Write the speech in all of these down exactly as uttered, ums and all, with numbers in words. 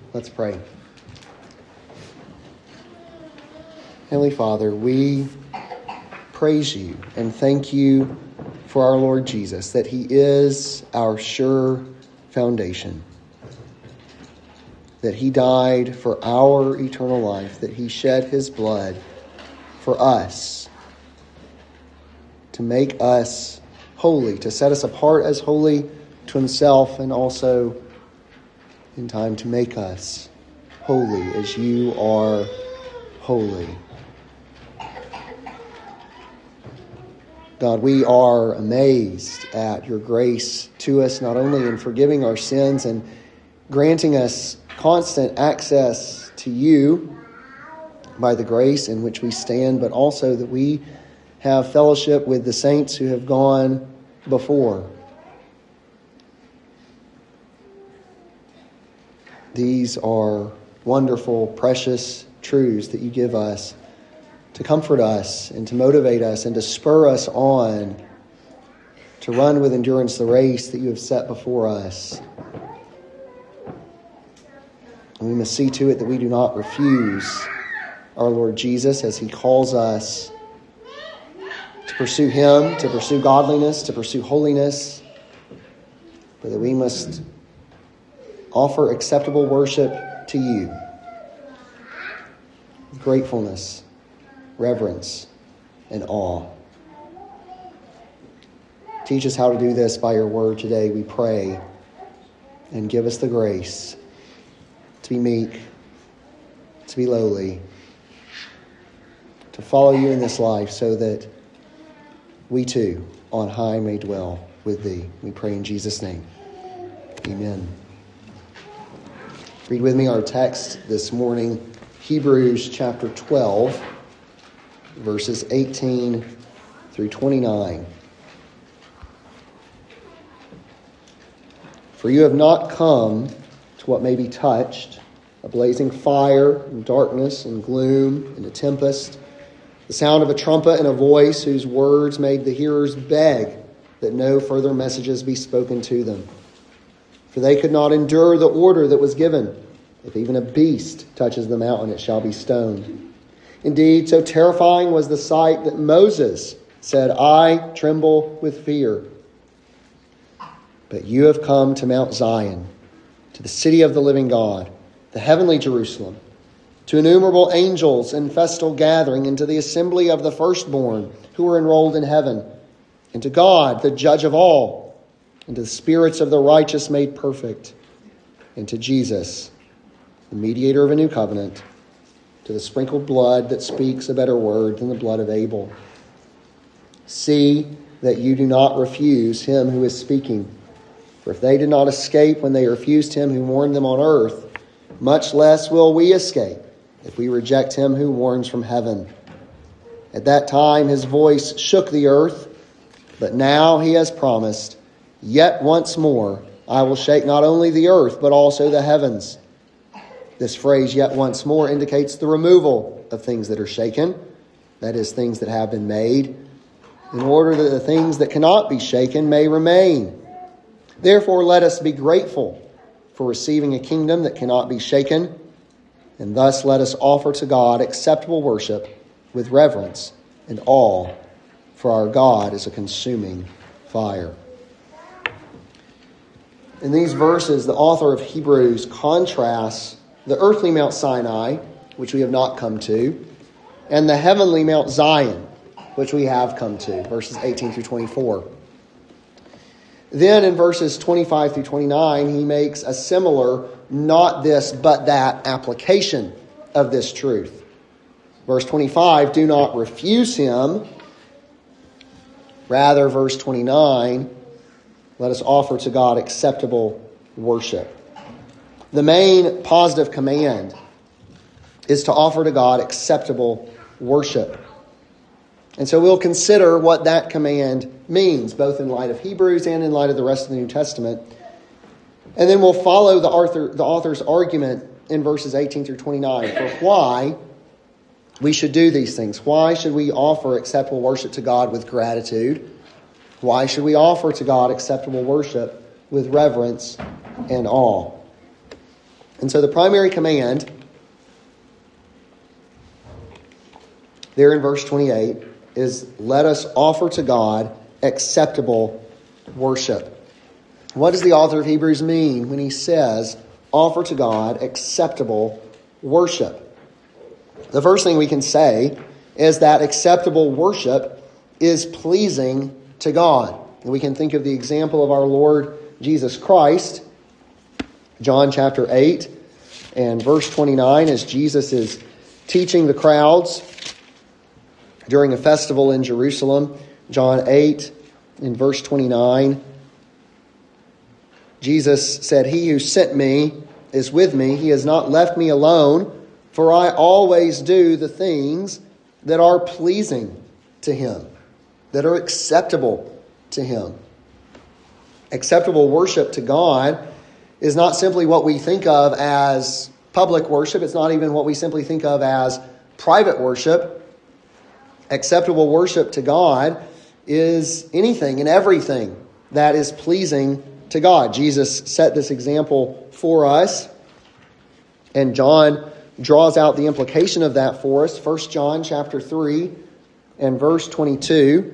Let's pray. Heavenly Father, we praise you and thank you for our Lord Jesus, that he is our sure foundation, that he died for our eternal life, that he shed his blood for us, to make us holy, to set us apart as holy to himself, and also in time to make us holy as you are holy. God, we are amazed at your grace to us, not only in forgiving our sins and granting us constant access to you by the grace in which we stand, but also that we have fellowship with the saints who have gone before. These are wonderful, precious truths that you give us to comfort us and to motivate us and to spur us on to run with endurance the race that you have set before us. And we must see to it that we do not refuse our Lord Jesus as he calls us to pursue him, to pursue godliness, to pursue holiness, but that we must offer acceptable worship to you with gratefulness, reverence, and awe. Teach us how to do this by your word today, we pray, and give us the grace to be meek, to be lowly, to follow you in this life so that we too on high may dwell with thee. We pray in Jesus' name. Amen. Read with me our text this morning, Hebrews chapter twelve, verses eighteen through twenty-nine. For you have not come to what may be touched, a blazing fire and darkness and gloom and a tempest, the sound of a trumpet and a voice whose words made the hearers beg that no further messages be spoken to them. For they could not endure the order that was given. If even a beast touches the mountain, it shall be stoned. Indeed, so terrifying was the sight that Moses said, I tremble with fear. But you have come to Mount Zion, to the city of the living God, the heavenly Jerusalem, to innumerable angels in festal gathering, and to the assembly of the firstborn who are enrolled in heaven, and to God, the judge of all, and to the spirits of the righteous made perfect, and to Jesus, the mediator of a new covenant, to the sprinkled blood that speaks a better word than the blood of Abel. See that you do not refuse him who is speaking. For if they did not escape when they refused him who warned them on earth, much less will we escape if we reject him who warns from heaven. At that time his voice shook the earth, but now he has promised, yet once more I will shake not only the earth, but also the heavens. This phrase, yet once more, indicates the removal of things that are shaken, that is, things that have been made, in order that the things that cannot be shaken may remain. Therefore, let us be grateful for receiving a kingdom that cannot be shaken, and thus let us offer to God acceptable worship with reverence and awe, for our God is a consuming fire. In these verses, the author of Hebrews contrasts the earthly Mount Sinai, which we have not come to, and the heavenly Mount Zion, which we have come to, verses eighteen through twenty-four. Then in verses twenty-five through twenty-nine, he makes a similar, not this, but that application of this truth. Verse twenty-five, do not refuse him. Rather, verse twenty-nine, let us offer to God acceptable worship. The main positive command is to offer to God acceptable worship. And so we'll consider what that command means, both in light of Hebrews and in light of the rest of the New Testament. And then we'll follow the author, the author's argument in verses eighteen through twenty-nine for why we should do these things. Why should we offer acceptable worship to God with gratitude? Why should we offer to God acceptable worship with reverence and awe? And so the primary command there in verse twenty-eight is, let us offer to God acceptable worship. What does the author of Hebrews mean when he says, offer to God acceptable worship? The first thing we can say is that acceptable worship is pleasing to God. And we can think of the example of our Lord Jesus Christ, John chapter eight and verse twenty-nine, as Jesus is teaching the crowds during a festival in Jerusalem. John eight in verse twenty-nine, Jesus said, he who sent me is with me. He has not left me alone, for I always do the things that are pleasing to him, that are acceptable to him. Acceptable worship to God is not simply what we think of as public worship. It's not even what we simply think of as private worship. Acceptable worship to God is anything and everything that is pleasing to God. Jesus set this example for us, and John draws out the implication of that for us. First John chapter three and verse twenty-two.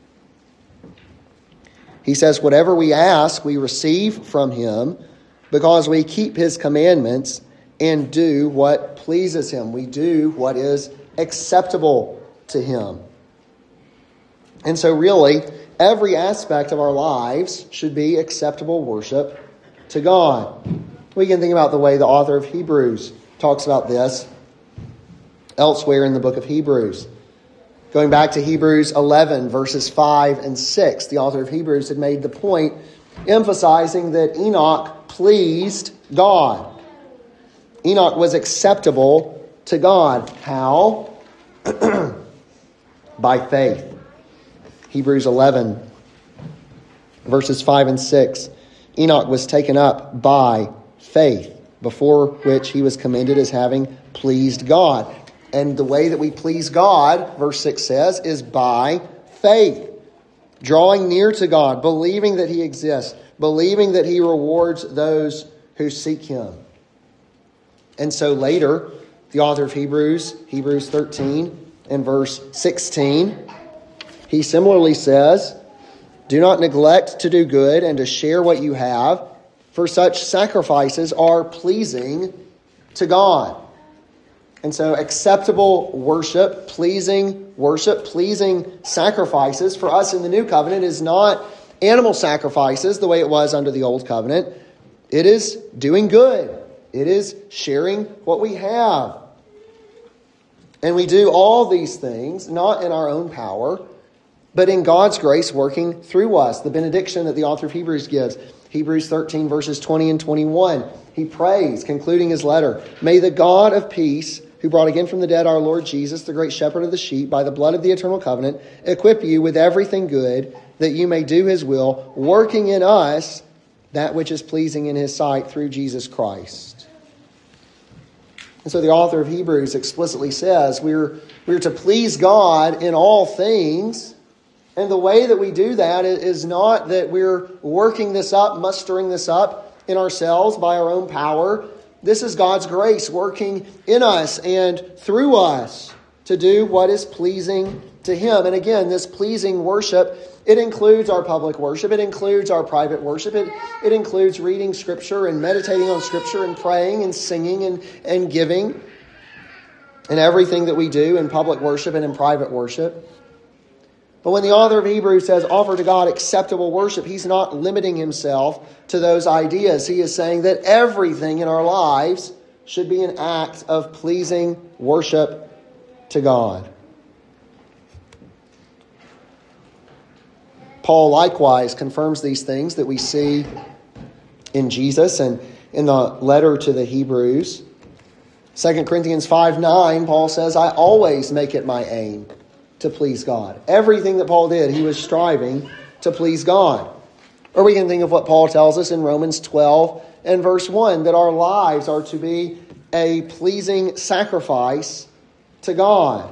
He says, whatever we ask, we receive from him, because we keep his commandments and do what pleases him. We do what is acceptable to him. And so really, every aspect of our lives should be acceptable worship to God. We can think about the way the author of Hebrews talks about this elsewhere in the book of Hebrews. Going back to Hebrews eleven, verses five and six, the author of Hebrews had made the point emphasizing that Enoch pleased God. Enoch was acceptable to God. How? By faith. Hebrews eleven, verses five and six. Enoch was taken up by faith, before which he was commended as having pleased God. And the way that we please God, verse six says, is by faith. Drawing near to God, believing that he exists, believing that he rewards those who seek him. And so later, the author of Hebrews, Hebrews thirteen and verse sixteen, he similarly says, do not neglect to do good and to share what you have, for such sacrifices are pleasing to God. And so acceptable worship, pleasing worship, pleasing sacrifices for us in the new covenant is not animal sacrifices the way it was under the old covenant. It is doing good. It is sharing what we have. And we do all these things, not in our own power, but in God's grace working through us. The benediction that the author of Hebrews gives, Hebrews thirteen, verses twenty and twenty-one. He prays, concluding his letter, may the God of peace, who brought again from the dead our Lord Jesus, the great shepherd of the sheep, by the blood of the eternal covenant, equip you with everything good, that you may do his will, working in us that which is pleasing in his sight through Jesus Christ. And so the author of Hebrews explicitly says we're, we're to please God in all things. And the way that we do that is not that we're working this up, mustering this up in ourselves by our own power. This is God's grace working in us and through us to do what is pleasing to him. And again, this pleasing worship, it includes our public worship. It includes our private worship. It, it includes reading Scripture and meditating on Scripture and praying and singing and, and giving and everything that we do in public worship and in private worship. But when the author of Hebrews says offer to God acceptable worship, he's not limiting himself to those ideas. He is saying that everything in our lives should be an act of pleasing worship to God. Paul likewise confirms these things that we see in Jesus and in the letter to the Hebrews. Second Corinthians five nine, Paul says, I always make it my aim to please God. Everything that Paul did, he was striving to please God. Or we can think of what Paul tells us in Romans twelve and verse one, that our lives are to be a pleasing sacrifice to God.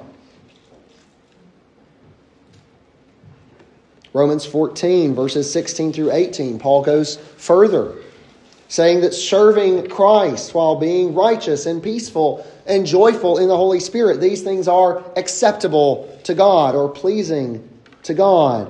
Romans fourteen, verses sixteen through eighteen, Paul goes further, saying that serving Christ while being righteous and peaceful and joyful in the Holy Spirit, these things are acceptable to God or pleasing to God.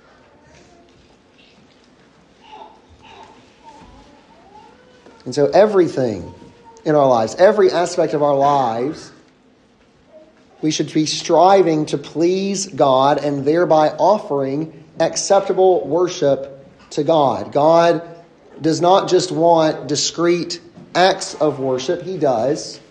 And so everything in our lives, every aspect of our lives, we should be striving to please God and thereby offering acceptable worship to God. God does not just want discrete acts of worship. He does.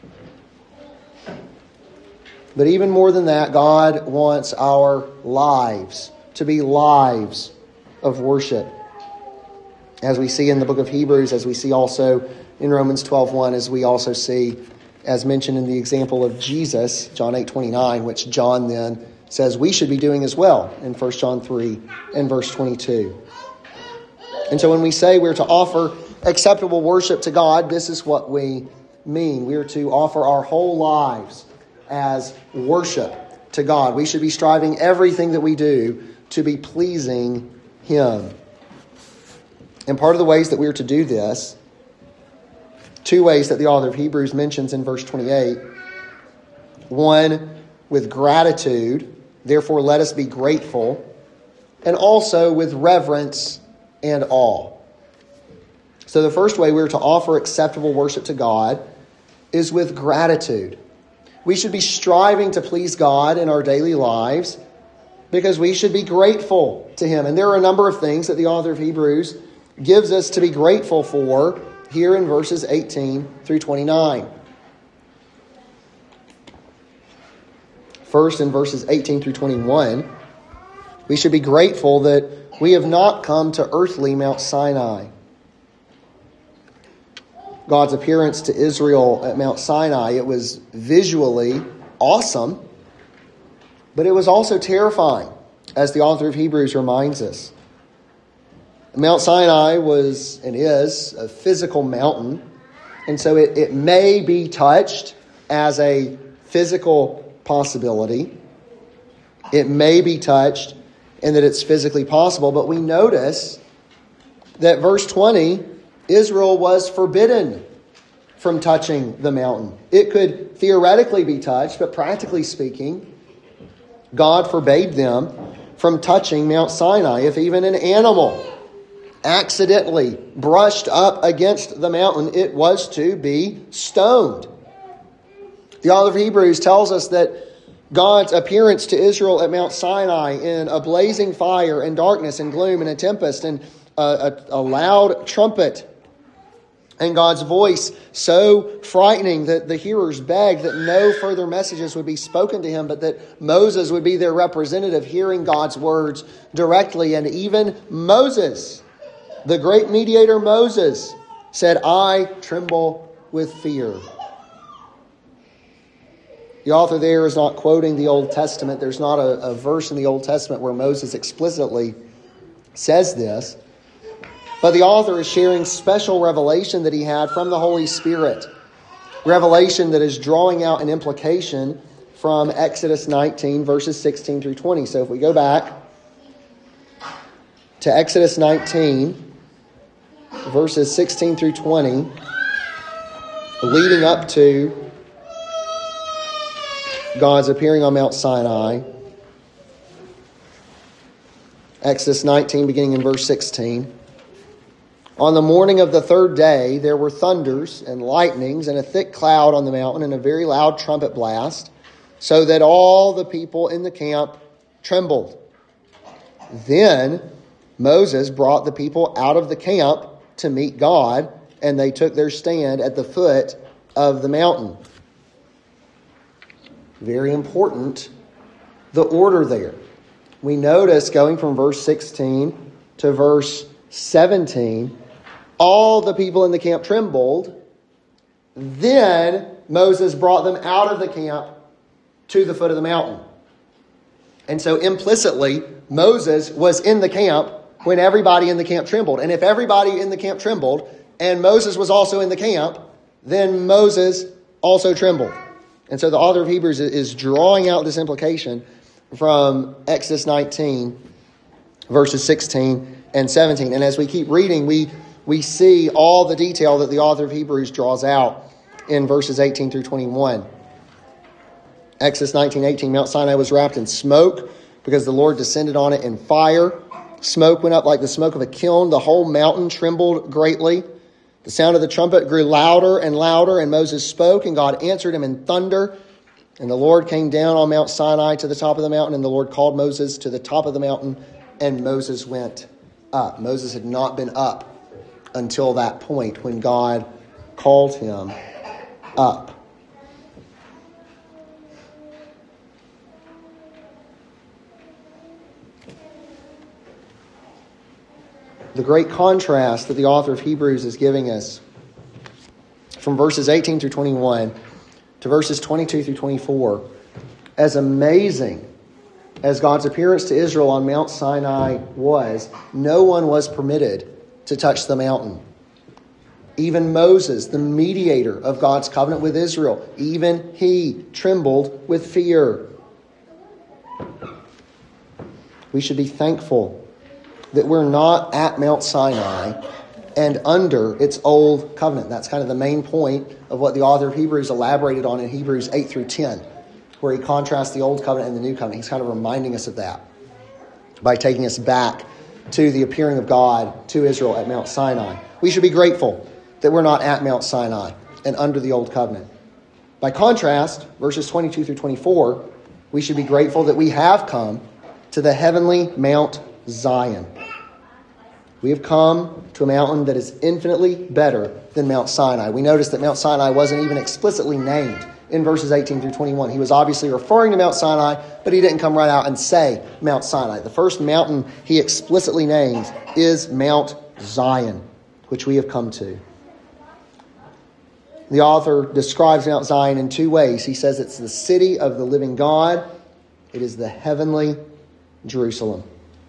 But even more than that, God wants our lives to be lives of worship. As we see in the book of Hebrews, as we see also in Romans twelve one, as we also see, as mentioned in the example of Jesus, John eight twenty-nine, which John then says we should be doing as well in First John three and verse twenty-two. And so when we say we're to offer acceptable worship to God, this is what we mean. We are to offer our whole lives as worship to God. We should be striving everything that we do to be pleasing Him. And part of the ways that we are to do this, two ways that the author of Hebrews mentions in verse twenty-eight. One, with gratitude, therefore let us be grateful, and also with reverence and awe. So the first way we're to offer acceptable worship to God is with gratitude. We should be striving to please God in our daily lives because we should be grateful to Him. And there are a number of things that the author of Hebrews gives us to be grateful for here in verses eighteen through twenty-nine. First, in verses eighteen through twenty-one, we should be grateful that we have not come to earthly Mount Sinai. God's appearance to Israel at Mount Sinai, it was visually awesome, but it was also terrifying, as the author of Hebrews reminds us. Mount Sinai was and is a physical mountain, and so it, it may be touched as a physical possibility. It may be touched and that it's physically possible, but we notice that verse twenty, Israel was forbidden from touching the mountain. It could theoretically be touched, but practically speaking, God forbade them from touching Mount Sinai. If even an animal accidentally brushed up against the mountain, it was to be stoned. The author of Hebrews tells us that God's appearance to Israel at Mount Sinai in a blazing fire and darkness and gloom and a tempest and a, a, a loud trumpet and God's voice so frightening that the hearers begged that no further messages would be spoken to him, but that Moses would be their representative, hearing God's words directly. And even Moses, the great mediator Moses, said, "I tremble with fear." The author there is not quoting the Old Testament. There's not a, a verse in the Old Testament where Moses explicitly says this. But the author is sharing special revelation that he had from the Holy Spirit. Revelation that is drawing out an implication from Exodus nineteen, verses sixteen through twenty. So if we go back to Exodus nineteen, verses sixteen through twenty, leading up to God's appearing on Mount Sinai. Exodus nineteen, beginning in verse sixteen. On the morning of the third day, there were thunders and lightnings and a thick cloud on the mountain and a very loud trumpet blast, so that all the people in the camp trembled. Then Moses brought the people out of the camp to meet God, and they took their stand at the foot of the mountain. Very important, the order there. We notice going from verse sixteen to verse seventeen, all the people in the camp trembled. Then Moses brought them out of the camp to the foot of the mountain. And so implicitly, Moses was in the camp when everybody in the camp trembled. And if everybody in the camp trembled, and Moses was also in the camp, then Moses also trembled. And so the author of Hebrews is drawing out this implication from Exodus nineteen, verses sixteen and seventeen. And as we keep reading, we we see all the detail that the author of Hebrews draws out in verses eighteen through twenty-one. Exodus nineteen eighteen, Mount Sinai was wrapped in smoke because the Lord descended on it in fire. Smoke went up like the smoke of a kiln. The whole mountain trembled greatly. The sound of the trumpet grew louder and louder, and Moses spoke, and God answered him in thunder. And the Lord came down on Mount Sinai to the top of the mountain, and the Lord called Moses to the top of the mountain, and Moses went up. Moses had not been up until that point when God called him up. The great contrast that the author of Hebrews is giving us from verses eighteen through twenty-one to verses twenty-two through twenty-four, as amazing as God's appearance to Israel on Mount Sinai was, no one was permitted to touch the mountain. Even Moses, the mediator of God's covenant with Israel, even he trembled with fear. We should be thankful that we're not at Mount Sinai and under its old covenant. That's kind of the main point of what the author of Hebrews elaborated on in Hebrews eight through ten, where he contrasts the old covenant and the new covenant. He's kind of reminding us of that by taking us back to the appearing of God to Israel at Mount Sinai. We should be grateful that we're not at Mount Sinai and under the old covenant. By contrast, verses twenty-two through twenty-four, we should be grateful that we have come to the heavenly Mount Zion. We have come to a mountain that is infinitely better than Mount Sinai. We notice that Mount Sinai wasn't even explicitly named in verses eighteen through twenty-one. He was obviously referring to Mount Sinai, but he didn't come right out and say Mount Sinai. The first mountain he explicitly names is Mount Zion, which we have come to. The author describes Mount Zion in two ways. He says it's the city of the living God. It is the heavenly Jerusalem.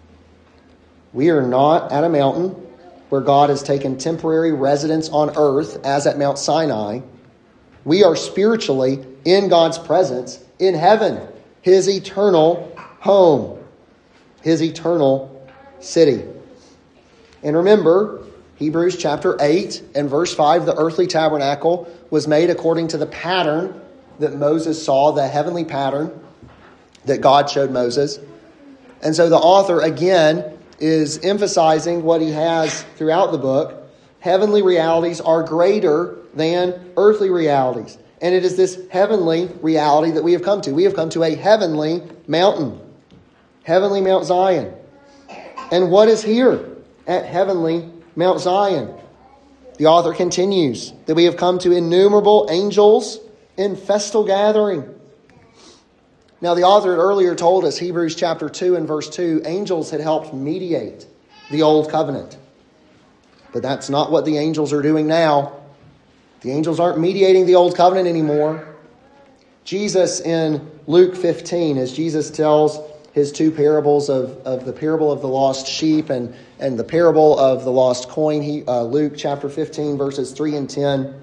We are not at a mountain where God has taken temporary residence on earth as at Mount Sinai. We are spiritually in God's presence in heaven, his eternal home, his eternal city. And remember, Hebrews chapter eight and verse five, the earthly tabernacle was made according to the pattern that Moses saw, the heavenly pattern that God showed Moses. And so the author, again, is emphasizing what he has throughout the book. Heavenly realities are greater than earthly realities. And it is this heavenly reality that we have come to. We have come to a heavenly mountain. Heavenly Mount Zion. And what is here at heavenly Mount Zion? The author continues that we have come to innumerable angels in festal gathering. Now, the author had earlier told us, Hebrews chapter two and verse two, angels had helped mediate the old covenant. But that's not what the angels are doing now. The angels aren't mediating the old covenant anymore. Jesus in Luke fifteen, as Jesus tells his two parables of, of the parable of the lost sheep and, and the parable of the lost coin, he, uh, Luke chapter fifteen, verses three and ten.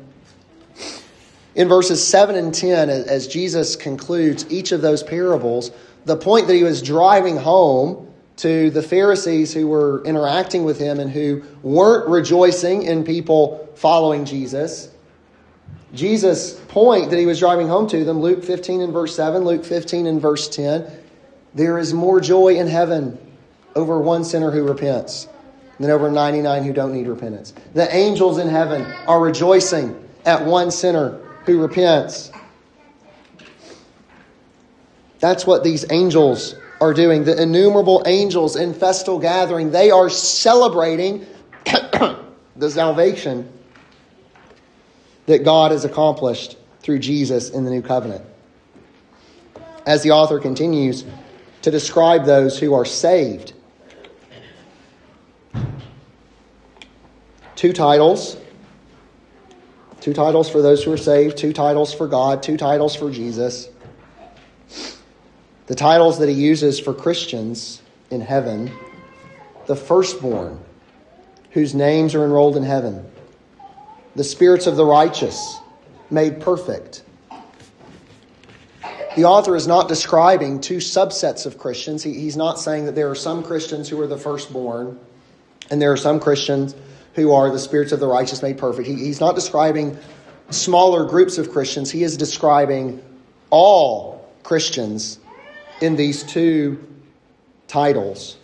In verses seven and ten, as Jesus concludes each of those parables, the point that he was driving home to the Pharisees who were interacting with him and who weren't rejoicing in people following Jesus, Jesus' point that he was driving home to them, Luke fifteen and verse seven, Luke fifteen and verse ten, there is more joy in heaven over one sinner who repents than over ninety-nine who don't need repentance. The angels in heaven are rejoicing at one sinner who repents. That's what these angels are doing. The innumerable angels in festal gathering, they are celebrating the salvation that God has accomplished through Jesus in the new covenant. As the author continues to describe those who are saved, two titles. Two titles for those who are saved, two titles for God, two titles for Jesus. The titles that he uses for Christians in heaven: the firstborn, whose names are enrolled in heaven; the spirits of the righteous, made perfect. The author is not describing two subsets of Christians. He, he's not saying that there are some Christians who are the firstborn, and there are some Christians who are the spirits of the righteous made perfect. He, he's not describing smaller groups of Christians. He is describing all Christians in these two titles.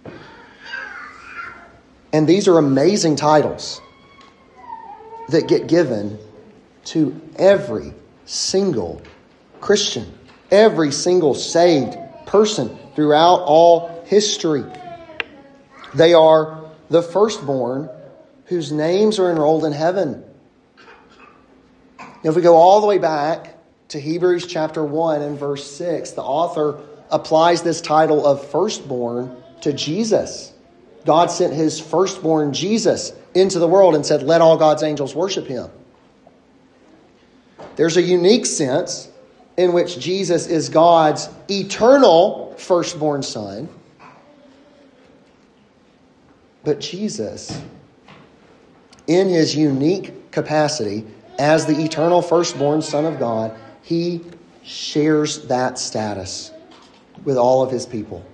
And these are amazing titles that get given to every single Christian, every single saved person throughout all history. They are the firstborn whose names are enrolled in heaven. Now, if we go all the way back to Hebrews chapter one and verse six, the author applies this title of firstborn to Jesus. God sent his firstborn Jesus into the world and said, let all God's angels worship him. There's a unique sense in which Jesus is God's eternal firstborn son. But Jesus, in his unique capacity as the eternal firstborn son of God, he shares that status with all of his people.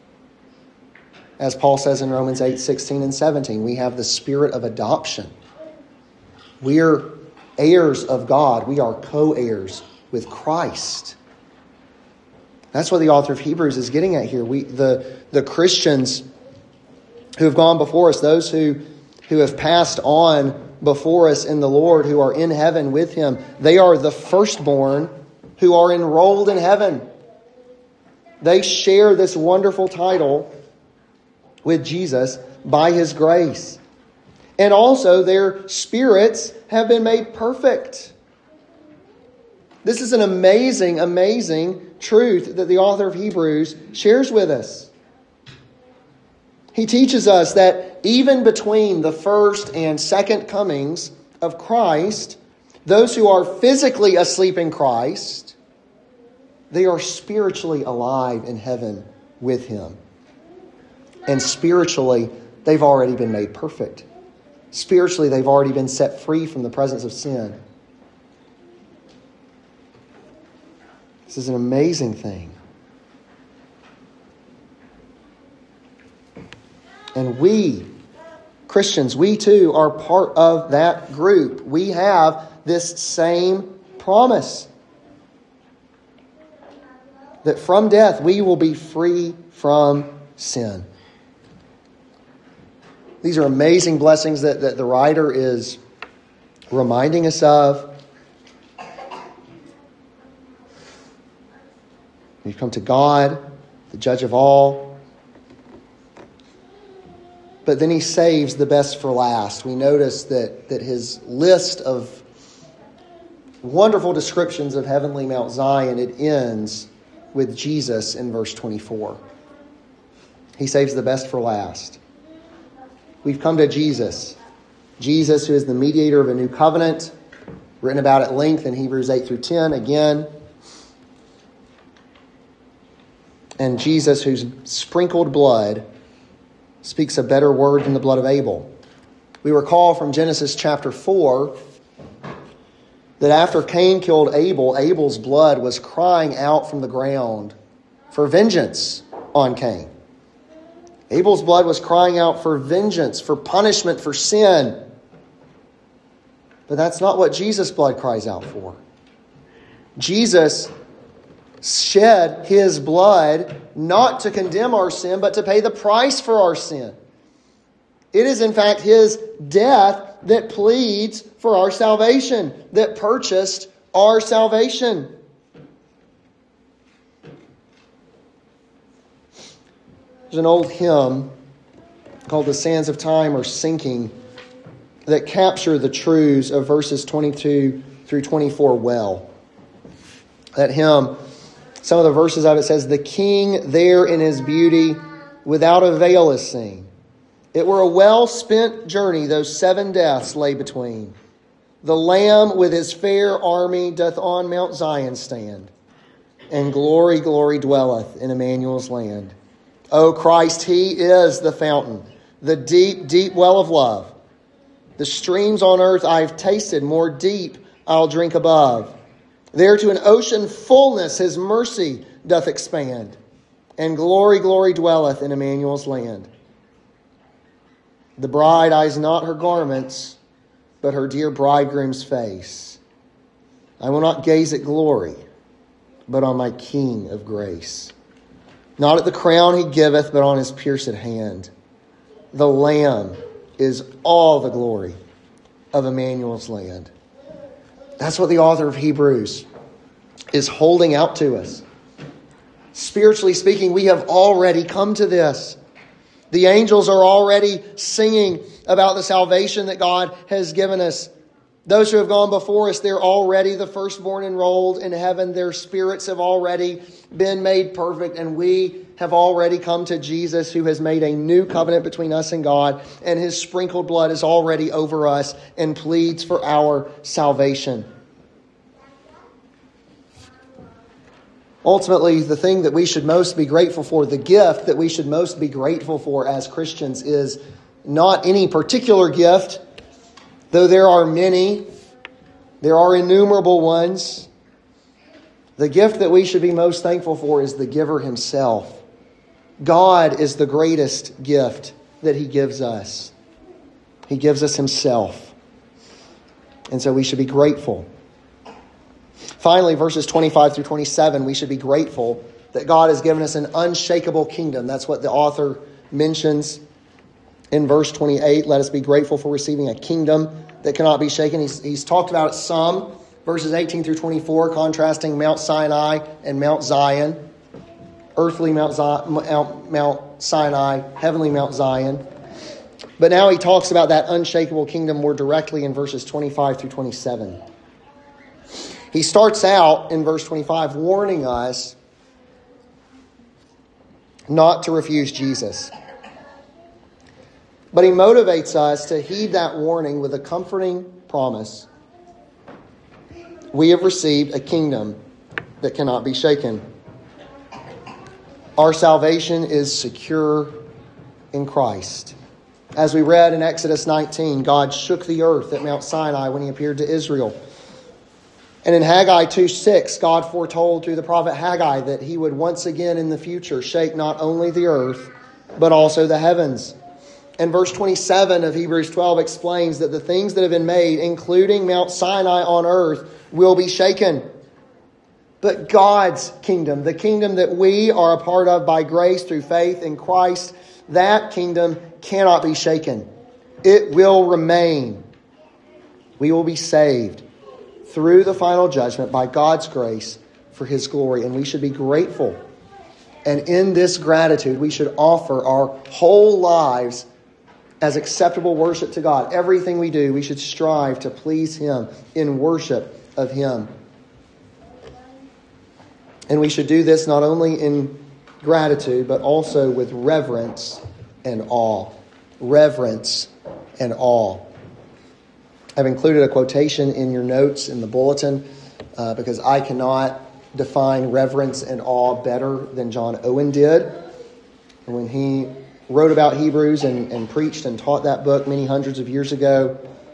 As Paul says in Romans eight, sixteen and seventeen, we have the spirit of adoption. We're heirs of God. We are co-heirs with Christ. That's what the author of Hebrews is getting at here. We, the, the Christians who have gone before us, those who, who have passed on before us in the Lord, who are in heaven with him, they are the firstborn who are enrolled in heaven. They share this wonderful title with Jesus by his grace. And also their spirits have been made perfect. This is an amazing, amazing truth that the author of Hebrews shares with us. He teaches us that even between the first and second comings of Christ, those who are physically asleep in Christ, they are spiritually alive in heaven with him. And spiritually, they've already been made perfect. Spiritually, they've already been set free from the presence of sin. This is an amazing thing. And we, Christians, we too are part of that group. We have this same promise that from death we will be free from sin. These are amazing blessings that, that the writer is reminding us of. We've come to God, the judge of all. But then he saves the best for last. We notice that, that his list of wonderful descriptions of heavenly Mount Zion, it ends with Jesus in verse twenty-four. He saves the best for last. We've come to Jesus. Jesus, who is the mediator of a new covenant, written about at length in Hebrews eight through ten again. And Jesus, whose sprinkled blood speaks a better word than the blood of Abel. We recall from Genesis chapter four that after Cain killed Abel, Abel's blood was crying out from the ground for vengeance on Cain. Abel's blood was crying out for vengeance, for punishment, for sin. But that's not what Jesus' blood cries out for. Jesus shed his blood not to condemn our sin, but to pay the price for our sin. It is, in fact, his death that pleads for our salvation, that purchased our salvation. There's an old hymn called "The Sands of Time Are Sinking" that capture the truths of verses twenty-two through twenty-four well. That hymn, some of the verses of it says, "The King there in his beauty without a veil is seen. It were a well-spent journey, those seven deaths lay between. The Lamb with his fair army doth on Mount Zion stand, and glory, glory dwelleth in Emmanuel's land. O Christ, he is the fountain, the deep, deep well of love. The streams on earth I've tasted, more deep I'll drink above. There to an ocean fullness his mercy doth expand, and glory, glory dwelleth in Emmanuel's land." The bride eyes not her garments, but her dear bridegroom's face. I will not gaze at glory, but on my King of grace. Not at the crown he giveth, but on his pierced hand. The Lamb is all the glory of Emmanuel's land. That's what the author of Hebrews is holding out to us. Spiritually speaking, we have already come to this. The angels are already singing about the salvation that God has given us. Those who have gone before us, they're already the firstborn enrolled in heaven. Their spirits have already been made perfect, and we have already come to Jesus, who has made a new covenant between us and God, and his sprinkled blood is already over us and pleads for our salvation. Ultimately, the thing that we should most be grateful for, the gift that we should most be grateful for as Christians, is not any particular gift, though there are many, there are innumerable ones. The gift that we should be most thankful for is the giver himself. God is the greatest gift that he gives us. He gives us himself. And so we should be grateful. Finally, verses twenty-five through twenty-seven, we should be grateful that God has given us an unshakable kingdom. That's what the author mentions in verse twenty-eight. Let us be grateful for receiving a kingdom that cannot be shaken. He's, he's talked about it some. Verses eighteen through twenty-four, contrasting Mount Sinai and Mount Zion. Earthly Mount, Zion, Mount, Mount Sinai, heavenly Mount Zion. But now he talks about that unshakable kingdom more directly in verses twenty-five through twenty-seven. He starts out in verse twenty-five warning us not to refuse Jesus. But he motivates us to heed that warning with a comforting promise. We have received a kingdom that cannot be shaken. Our salvation is secure in Christ. As we read in Exodus nineteen, God shook the earth at Mount Sinai when he appeared to Israel. And in Haggai two six, God foretold through the prophet Haggai that he would once again in the future shake not only the earth, but also the heavens. And verse twenty-seven of Hebrews twelve explains that the things that have been made, including Mount Sinai on earth, will be shaken. But God's kingdom, the kingdom that we are a part of by grace through faith in Christ, that kingdom cannot be shaken. It will remain. We will be saved through the final judgment by God's grace for his glory. And we should be grateful. And in this gratitude, we should offer our whole lives as acceptable worship to God. Everything we do, we should strive to please him in worship of him. And we should do this not only in gratitude, but also with reverence and awe. Reverence and awe. I've included a quotation in your notes in the bulletin uh, because I cannot define reverence and awe better than John Owen did. And when he wrote about Hebrews and, and preached and taught that book many hundreds of years ago,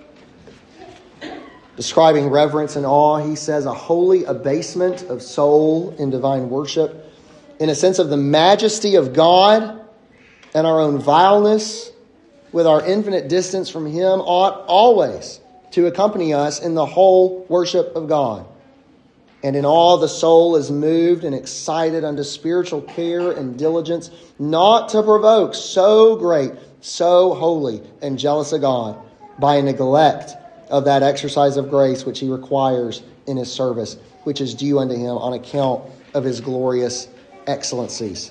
describing reverence and awe, he says, a holy abasement of soul in divine worship, in a sense of the majesty of God and our own vileness with our infinite distance from him, ought always to accompany us in the whole worship of God. And in awe the soul is moved and excited unto spiritual care and diligence, not to provoke so great, so holy, and jealous a God by a neglect of that exercise of grace which he requires in his service, which is due unto him on account of his glorious excellencies.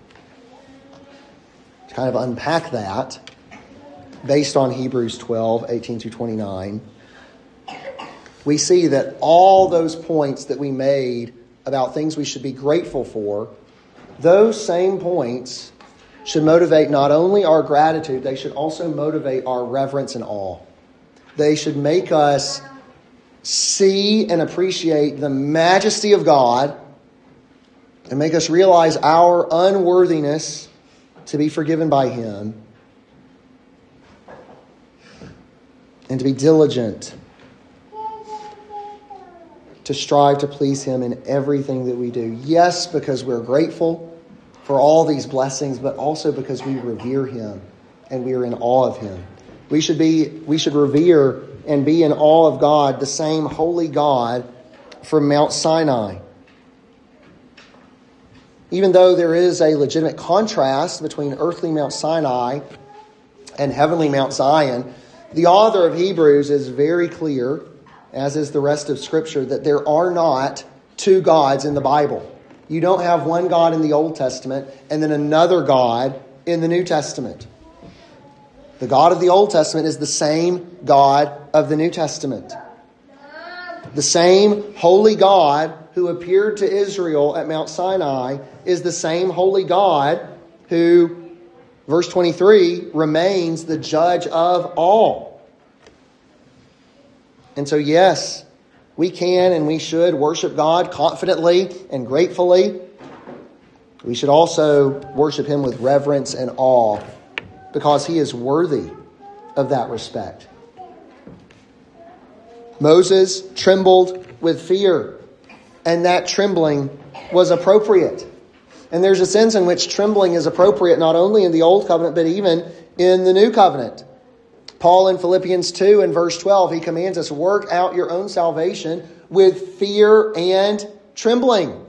To kind of unpack that, based on Hebrews twelve, eighteen through twenty-nine, we see that all those points that we made about things we should be grateful for, those same points should motivate not only our gratitude, they should also motivate our reverence and awe. They should make us see and appreciate the majesty of God and make us realize our unworthiness to be forgiven by him and to be diligent to strive to please him in everything that we do. Yes, because we're grateful for all these blessings, but also because we revere him and we are in awe of him. We should be, we should revere and be in awe of God, the same holy God from Mount Sinai. Even though there is a legitimate contrast between earthly Mount Sinai and heavenly Mount Zion, the author of Hebrews is very clear, as is the rest of Scripture, that there are not two gods in the Bible. You don't have one God in the Old Testament and then another God in the New Testament. The God of the Old Testament is the same God of the New Testament. The same holy God who appeared to Israel at Mount Sinai is the same holy God who, verse twenty-three, remains the judge of all. And so, yes, we can and we should worship God confidently and gratefully. We should also worship him with reverence and awe, because he is worthy of that respect. Moses trembled with fear, and that trembling was appropriate. And there's a sense in which trembling is appropriate not only in the Old Covenant, but even in the New Covenant. Paul in Philippians two and verse twelve, he commands us, work out your own salvation with fear and trembling.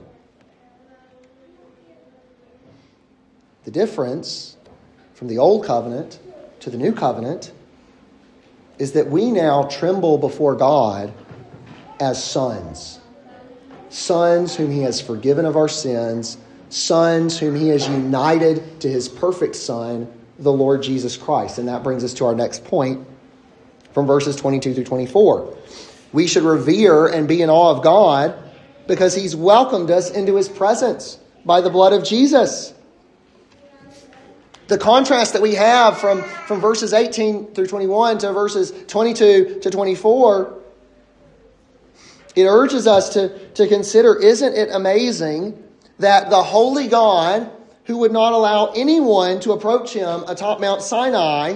The difference from the Old Covenant to the New Covenant is that we now tremble before God as sons. Sons whom he has forgiven of our sins. Sons whom he has united to his perfect Son, the Lord Jesus Christ. And that brings us to our next point from verses twenty-two through twenty-four. We should revere and be in awe of God because he's welcomed us into his presence by the blood of Jesus. The contrast that we have from, from verses eighteen through twenty-one to verses twenty-two to twenty-four, it urges us to, to consider, isn't it amazing that the holy God, who would not allow anyone to approach him atop Mount Sinai,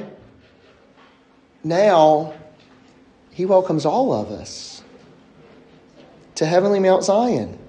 now he welcomes all of us to heavenly Mount Zion.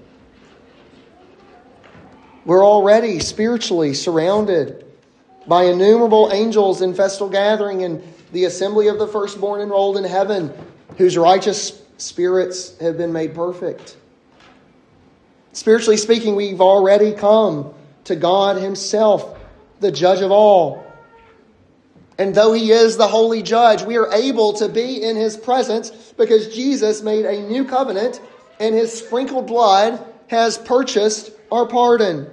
We're already spiritually surrounded by innumerable angels in festal gathering and the assembly of the firstborn enrolled in heaven, whose righteous spirits have been made perfect. Spiritually speaking, we've already come to God himself, the judge of all. And though he is the holy judge, we are able to be in his presence because Jesus made a new covenant and his sprinkled blood has purchased our pardon.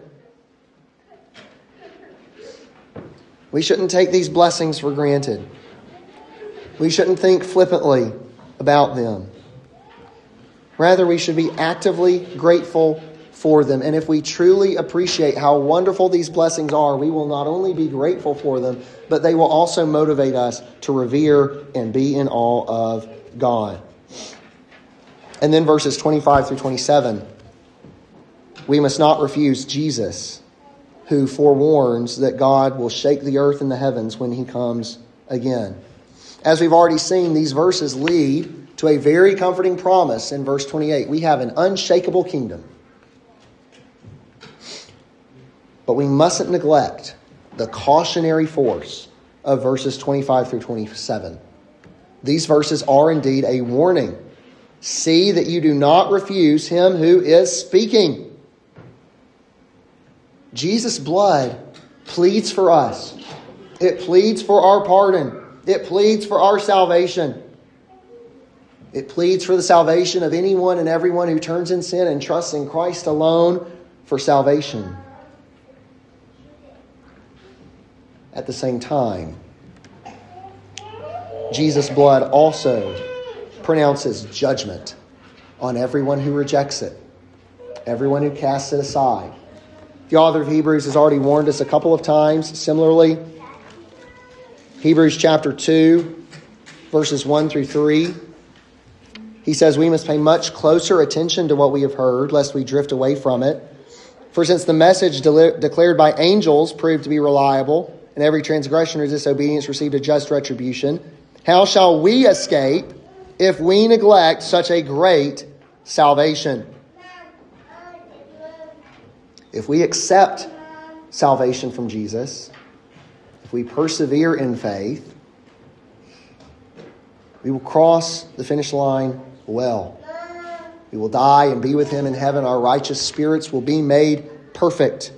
We shouldn't take these blessings for granted. We shouldn't think flippantly about them. Rather, we should be actively grateful for them. And if we truly appreciate how wonderful these blessings are, we will not only be grateful for them, but they will also motivate us to revere and be in awe of God. And then verses twenty-five through twenty-seven. We must not refuse Jesus, who forewarns that God will shake the earth and the heavens when he comes again. As we've already seen, these verses lead to a very comforting promise in verse twenty-eight. We have an unshakable kingdom. But we mustn't neglect the cautionary force of verses twenty-five through twenty-seven. These verses are indeed a warning. See that you do not refuse him who is speaking. Jesus' blood pleads for us. It pleads for our pardon. It pleads for our salvation. It pleads for the salvation of anyone and everyone who turns in sin and trusts in Christ alone for salvation. At the same time, Jesus' blood also pronounces judgment on everyone who rejects it, everyone who casts it aside. The author of Hebrews has already warned us a couple of times. Similarly, Hebrews chapter two, verses one through three. He says we must pay much closer attention to what we have heard, lest we drift away from it. For since the message de- declared by angels proved to be reliable, and every transgression or disobedience received a just retribution, how shall we escape if we neglect such a great salvation? If we accept salvation from Jesus, if we persevere in faith, we will cross the finish line well. We will die and be with him in heaven. Our righteous spirits will be made perfect.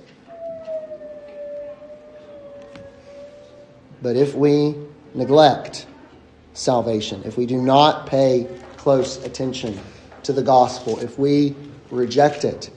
But if we neglect salvation, if we do not pay close attention to the gospel, if we reject it,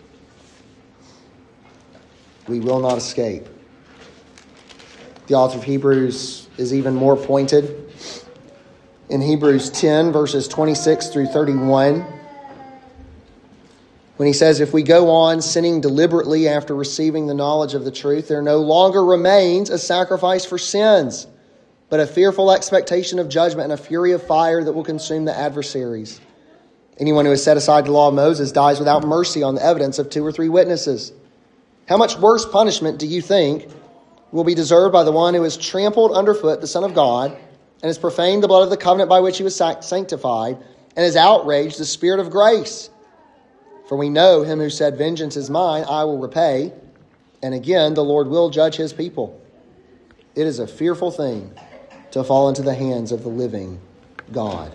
we will not escape. The author of Hebrews is even more pointed. In Hebrews ten, verses twenty-six through thirty-one, when he says, if we go on sinning deliberately after receiving the knowledge of the truth, there no longer remains a sacrifice for sins, but a fearful expectation of judgment and a fury of fire that will consume the adversaries. Anyone who has set aside the law of Moses dies without mercy on the evidence of two or three witnesses. How much worse punishment do you think will be deserved by the one who has trampled underfoot the Son of God and has profaned the blood of the covenant by which he was sanctified and has outraged the Spirit of grace? For we know him who said, vengeance is mine, I will repay. And again, the Lord will judge his people. It is a fearful thing to fall into the hands of the living God.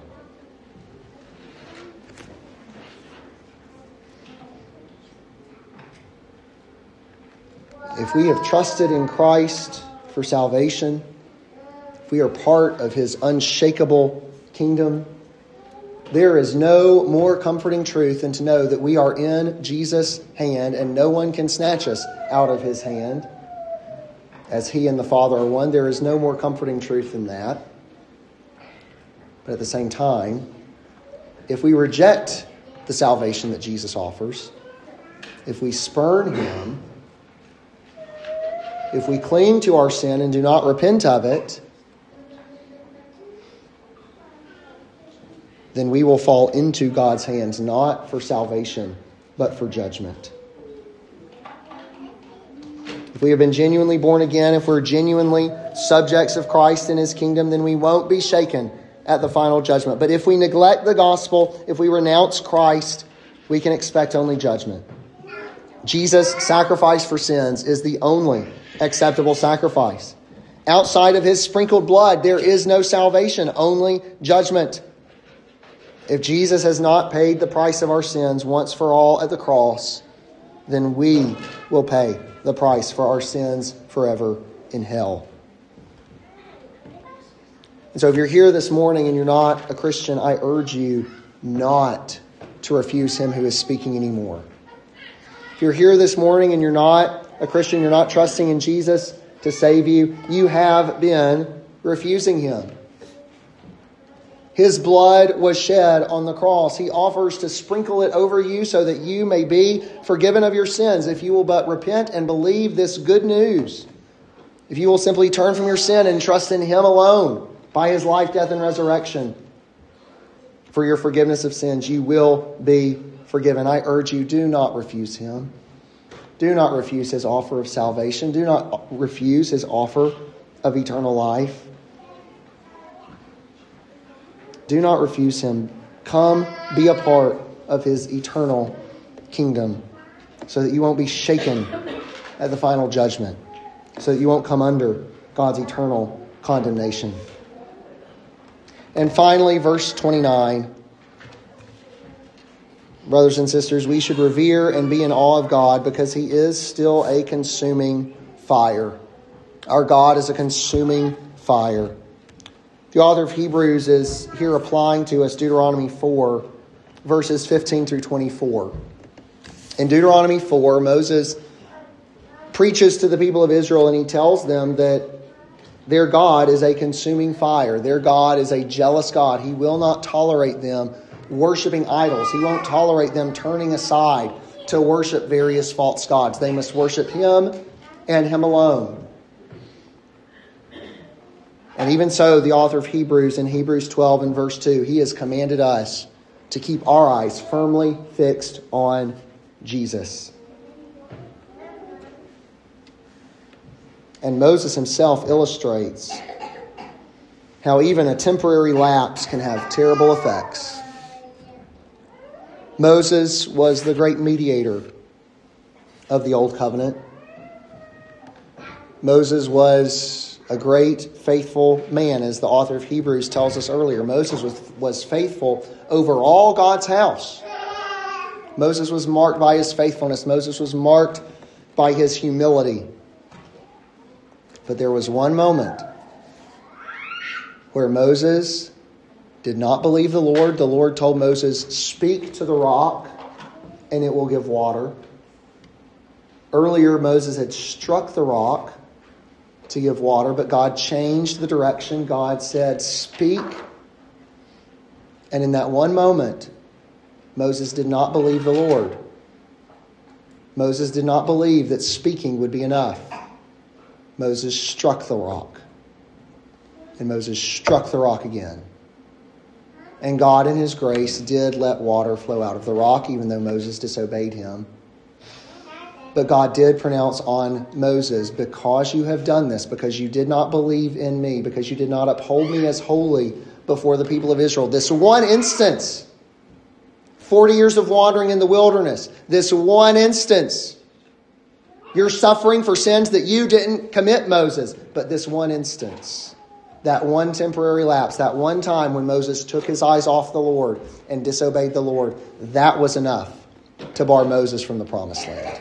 If we have trusted in Christ for salvation, if we are part of his unshakable kingdom, there is no more comforting truth than to know that we are in Jesus' hand and no one can snatch us out of his hand. As he and the Father are one, there is no more comforting truth than that. But at the same time, if we reject the salvation that Jesus offers, if we spurn him, if we cling to our sin and do not repent of it, then we will fall into God's hands, not for salvation, but for judgment. If we have been genuinely born again, if we're genuinely subjects of Christ and his kingdom, then we won't be shaken at the final judgment. But if we neglect the gospel, if we renounce Christ, we can expect only judgment. Jesus' sacrifice for sins is the only acceptable sacrifice. Outside of his sprinkled blood, there is no salvation, only judgment. If Jesus has not paid the price of our sins once for all at the cross, then we will pay the price for our sins forever in hell. And so if you're here this morning and you're not a Christian, I urge you not to refuse him who is speaking anymore. If you're here this morning and you're not a Christian, you're not trusting in Jesus to save you, you have been refusing him. His blood was shed on the cross. He offers to sprinkle it over you so that you may be forgiven of your sins if you will but repent and believe this good news. If you will simply turn from your sin and trust in him alone by his life, death, and resurrection for your forgiveness of sins, you will be forgiven. I urge you, do not refuse him. Do not refuse his offer of salvation. Do not refuse his offer of eternal life. Do not refuse him. Come be a part of his eternal kingdom so that you won't be shaken at the final judgment, so that you won't come under God's eternal condemnation. And finally, verse twenty-nine. Brothers and sisters, we should revere and be in awe of God because he is still a consuming fire. Our God is a consuming fire. The author of Hebrews is here applying to us Deuteronomy four, verses fifteen through twenty-four. In Deuteronomy four, Moses preaches to the people of Israel and he tells them that their God is a consuming fire. Their God is a jealous God. He will not tolerate them worshiping idols. He won't tolerate them turning aside to worship various false gods. They must worship him and him alone. And even so, the author of Hebrews in Hebrews twelve and verse two, he has commanded us to keep our eyes firmly fixed on Jesus. And Moses himself illustrates how even a temporary lapse can have terrible effects. Moses was the great mediator of the Old Covenant. Moses was a great, faithful man, as the author of Hebrews tells us earlier. Moses was, was faithful over all God's house. Moses was marked by his faithfulness. Moses was marked by his humility. But there was one moment where Moses did not believe the Lord. The Lord told Moses, "Speak to the rock, and it will give water." Earlier, Moses had struck the rock to give water, but God changed the direction. God said, "Speak." And in that one moment, Moses did not believe the Lord. Moses did not believe that speaking would be enough. Moses struck the rock. And Moses struck the rock again. And God in his grace did let water flow out of the rock, even though Moses disobeyed him. But God did pronounce on Moses, "Because you have done this, because you did not believe in me, because you did not uphold me as holy before the people of Israel," this one instance, forty years of wandering in the wilderness, this one instance, you're suffering for sins that you didn't commit, Moses, but this one instance, that one temporary lapse, that one time when Moses took his eyes off the Lord and disobeyed the Lord, that was enough to bar Moses from the promised land.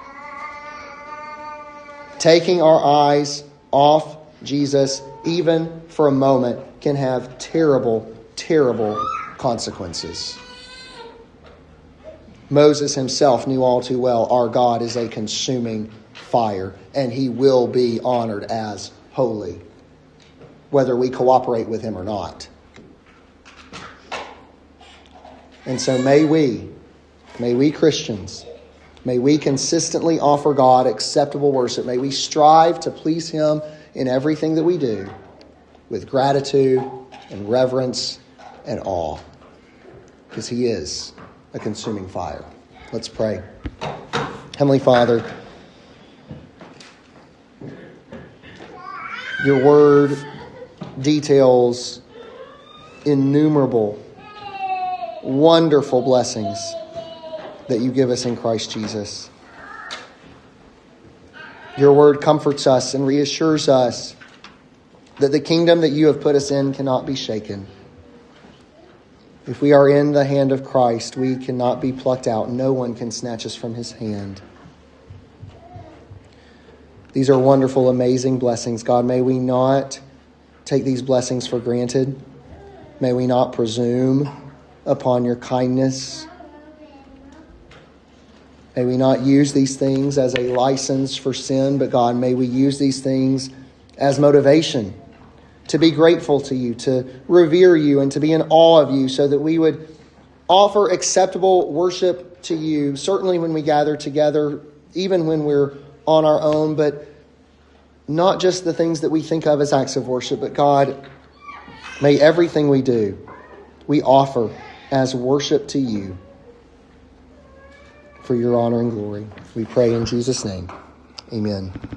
Taking our eyes off Jesus, even for a moment, can have terrible, terrible consequences. Moses himself knew all too well our God is a consuming fire, and he will be honored as holy, whether we cooperate with him or not. And so may we, may we Christians, may we consistently offer God acceptable worship. May we strive to please him in everything that we do with gratitude and reverence and awe, because he is a consuming fire. Let's pray. Heavenly Father, your word details innumerable, wonderful blessings that you give us in Christ Jesus. Your word comforts us and reassures us that the kingdom that you have put us in cannot be shaken. If we are in the hand of Christ, we cannot be plucked out. No one can snatch us from his hand. These are wonderful, amazing blessings. God, may we not take these blessings for granted. May we not presume upon your kindness. May we not use these things as a license for sin, but God, may we use these things as motivation to be grateful to you, to revere you, and to be in awe of you, so that we would offer acceptable worship to you, certainly when we gather together, even when we're on our own, but not just the things that we think of as acts of worship, but God, may everything we do, we offer as worship to you for your honor and glory. We pray in Jesus' name. Amen.